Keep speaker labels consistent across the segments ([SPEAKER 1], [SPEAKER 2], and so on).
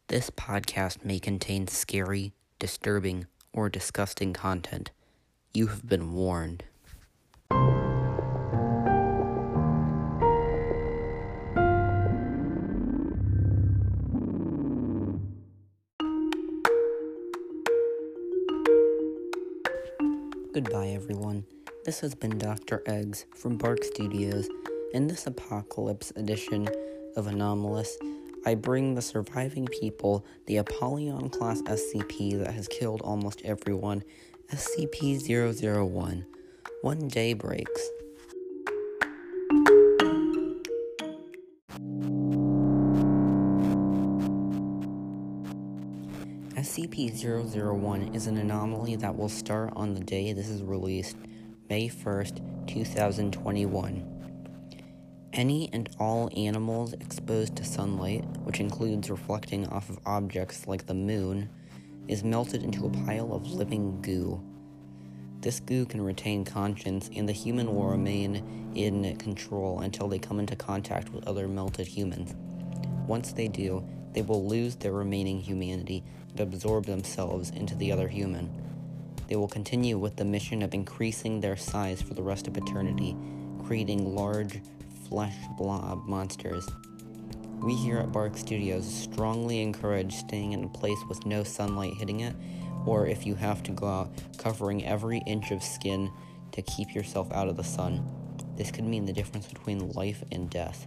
[SPEAKER 1] This podcast may contain scary, disturbing, or disgusting content. You have been warned. Goodbye, everyone. This has been Dr. Eggs from Bark Studios. In this apocalypse edition of Anomalous, I bring the surviving people the Apollyon-class SCP that has killed almost everyone, SCP-001. One day breaks. SCP-001 is an anomaly that will start on the day this is released, May 1st, 2021. Any and all animals exposed to sunlight, which includes reflecting off of objects like the moon, is melted into a pile of living goo. This goo can retain conscience, and the human will remain in control until they come into contact with other melted humans. Once they do, they will lose their remaining humanity and absorb themselves into the other human. They will continue with the mission of increasing their size for the rest of eternity, creating large, flesh blob monsters. We here at Bark Studios strongly encourage staying in a place with no sunlight hitting it, or if you have to go out, covering every inch of skin to keep yourself out of the sun. This could mean the difference between life and death.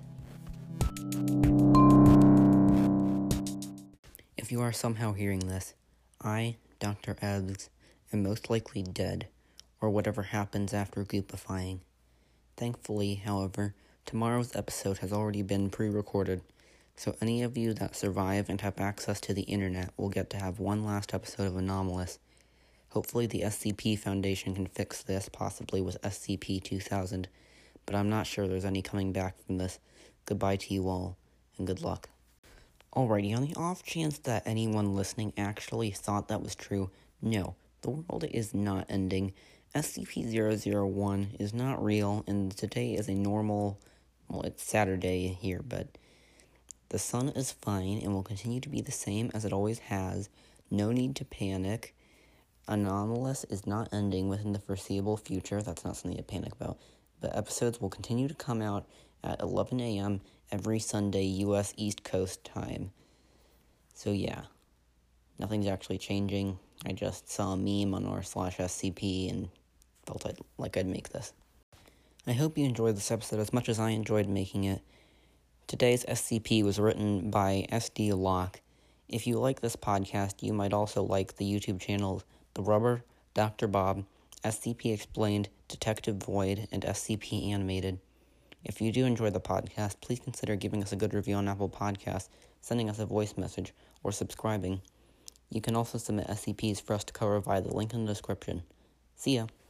[SPEAKER 1] If you are somehow hearing this, I, Dr. Eggs, am most likely dead, or whatever happens after goopifying. Thankfully, however, tomorrow's episode has already been pre-recorded, so any of you that survive and have access to the internet will get to have one last episode of Anomalous. Hopefully the SCP Foundation can fix this, possibly with SCP-2000, but I'm not sure there's any coming back from this. Goodbye to you all, and good luck. Alrighty, on the off chance that anyone listening actually thought that was true, no, the world is not ending. SCP-001 is not real, and today is a normal, it's Saturday here, but the sun is fine and will continue to be the same as it always has. No need to panic. Anomalous is not ending within the foreseeable future. That's not something to panic about. But episodes will continue to come out at 11 a.m. every Sunday, U.S. East Coast time. So yeah, nothing's actually changing. I just saw a meme on r/SCP and felt like I'd make this. I hope you enjoyed this episode as much as I enjoyed making it. Today's SCP was written by SD Locke. If you like this podcast, you might also like the YouTube channels The Rubber, Dr. Bob, SCP Explained, Detective Void, and SCP Animated. If you do enjoy the podcast, please consider giving us a good review on Apple Podcasts, sending us a voice message, or subscribing. You can also submit SCPs for us to cover via the link in the description. See ya!